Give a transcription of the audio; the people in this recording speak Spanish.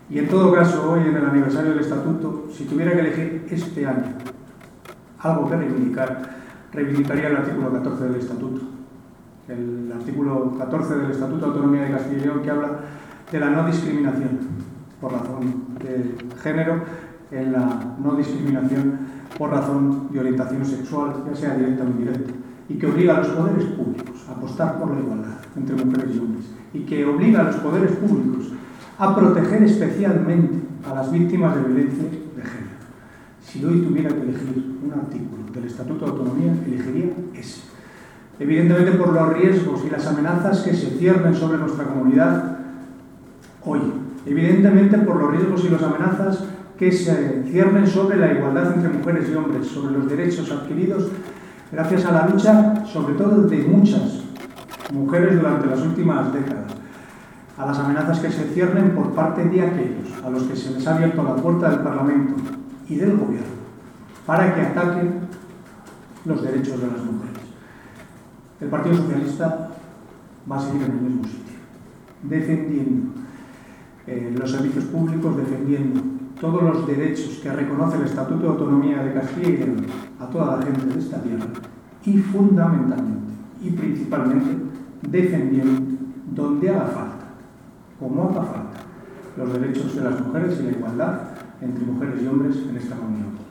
Y en todo caso, hoy en el aniversario del Estatuto, si tuviera que elegir este año algo que reivindicar, reivindicaría el artículo 14 del Estatuto. El artículo 14 del Estatuto de Autonomía de Castilla y León, que habla de la no discriminación por razón de género, en la no discriminación por razón de orientación sexual, ya sea directa o indirecta, y que obliga a los poderes públicos a apostar por la igualdad entre mujeres y hombres, y que obliga a los poderes públicos a proteger especialmente a las víctimas de violencia de género. Si hoy tuviera que elegir un artículo del Estatuto de Autonomía, elegiría ese. Evidentemente por los riesgos y las amenazas que se ciernen sobre nuestra comunidad hoy. Evidentemente por los riesgos y las amenazas que se ciernen sobre la igualdad entre mujeres y hombres, sobre los derechos adquiridos gracias a la lucha, sobre todo de muchas mujeres durante las últimas décadas, a las amenazas que se ciernen por parte de aquellos a los que se les ha abierto la puerta del Parlamento y del Gobierno para que ataquen los derechos de las mujeres. El Partido Socialista va a seguir en el mismo sitio, defendiendo los servicios públicos, defendiendo todos los derechos que reconoce el Estatuto de Autonomía de Castilla y León a toda la gente de esta tierra y fundamentalmente y principalmente defendiendo donde haga falta, como haga falta, los derechos de las mujeres y la igualdad entre mujeres y hombres en esta comunidad.